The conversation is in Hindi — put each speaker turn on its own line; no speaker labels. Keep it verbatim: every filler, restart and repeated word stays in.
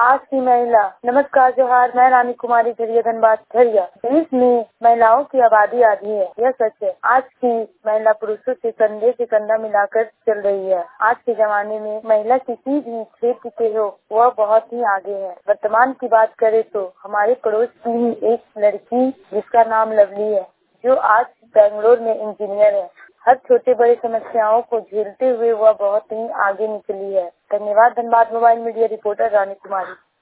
आज की महिला। नमस्कार, जोहार। मैं रानी कुमारी झरिया, धनबाद झरिया। देश में महिलाओं की आबादी आधी है, यह सच है। आज की महिला पुरुषों से कंधे से कंधा मिलाकर चल रही है। आज के जमाने में महिला किसी भी क्षेत्र के हो, वह बहुत ही आगे है। वर्तमान की बात करें तो हमारे पड़ोस की ही एक लड़की जिसका नाम लवली है, जो आज बेंगलोर में इंजीनियर है। हर छोटे बड़े समस्याओं को झेलते हुए वह बहुत ही आगे निकली है। धन्यवाद। Dhanbad mobile media reporter Rani कुमारी।